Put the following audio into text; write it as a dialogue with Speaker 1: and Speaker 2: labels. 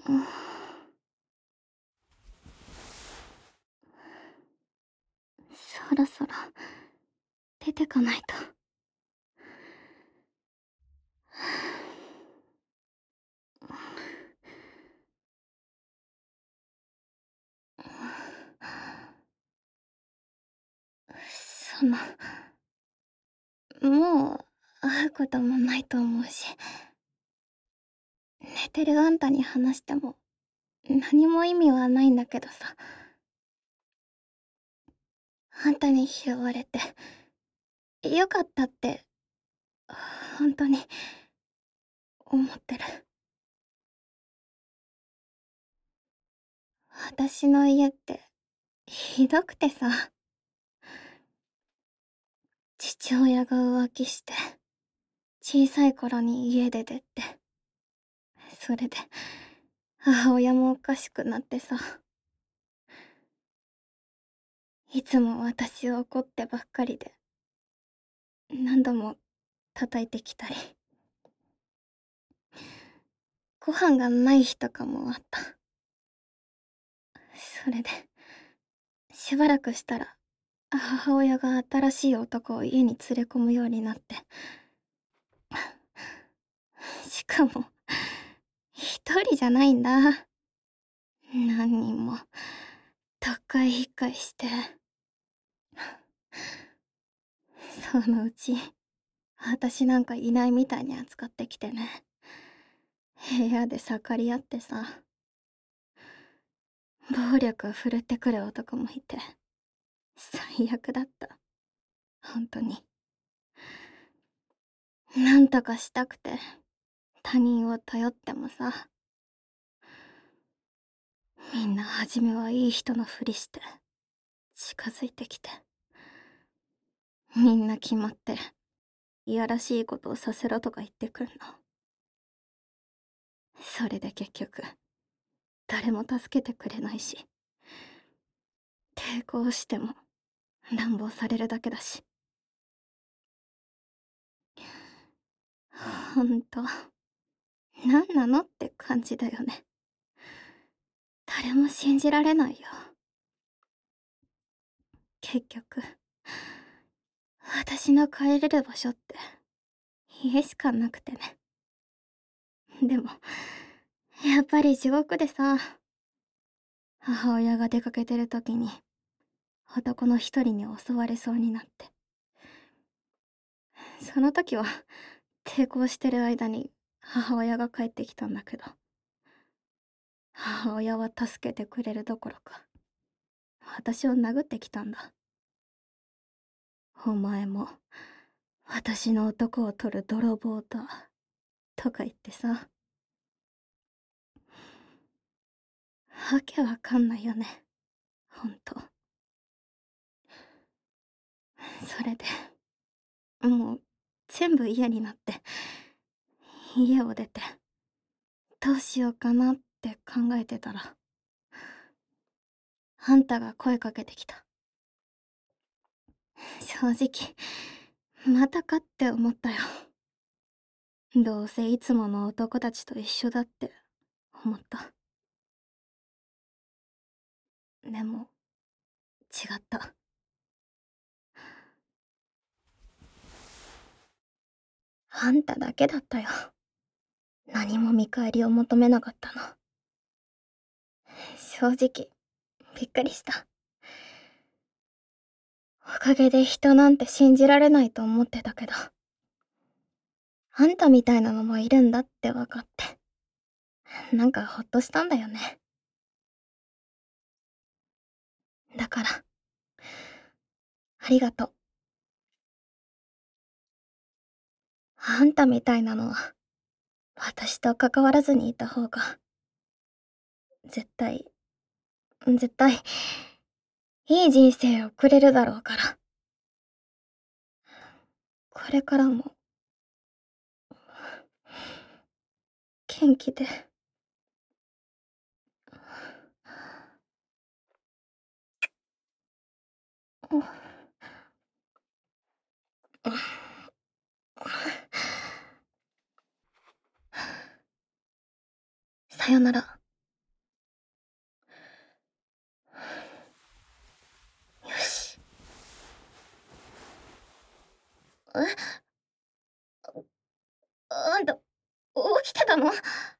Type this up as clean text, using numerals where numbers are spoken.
Speaker 1: そろそろ出てかないと。その、もう会うこともないと思うし、寝てるあんたに話しても何も意味はないんだけどさ。あんたに拾われてよかったって本当に思ってる。私の家ってひどくてさ、父親が浮気して小さい頃に家出てって、それで母親もおかしくなってさ、いつも私を怒ってばっかりで何度も叩いてきたり、ご飯がない日とかもあった。それでしばらくしたら母親が新しい男を家に連れ込むようになって、しかも一人じゃないんだ。何人も特会引っかいして、そのうち私なんかいないみたいに扱ってきてね、部屋で盛り合ってさ、暴力振るってくる男もいて、最悪だった。本当に。なんとかしたくて他人を頼ってもさ、みんな初めはいい人のふりして近づいてきて、みんな決まっていやらしいことをさせろとか言ってくんの。それで結局誰も助けてくれないし、抵抗しても乱暴されるだけだし。ほんと何なのって感じだよね。誰も信じられないよ。結局私の帰れる場所って家しかなくてね。でもやっぱり地獄でさ、母親が出かけてる時に男の一人に襲われそうになって、その時は抵抗してる間に母親が帰ってきたんだけど、母親は助けてくれるどころか私を殴ってきたんだ。お前も私の男を取る泥棒だとか言ってさ、わけわかんないよね、ほんと。それでもう全部嫌になって家を出て、どうしようかなって考えてたら、あんたが声かけてきた。正直またかって思ったよ。どうせいつもの男たちと一緒だって思った。でも違った。あんただけだったよ。何も見返りを求めなかったの。正直びっくりした。おかげで人なんて信じられないと思ってたけど、あんたみたいなのもいるんだって分かって、なんかほっとしたんだよね。だからありがとう。あんたみたいなのは私と関わらずにいた方が絶対絶対いい人生を送れるだろうから。これからも元気で。さよなら。 あんた、起きてたの？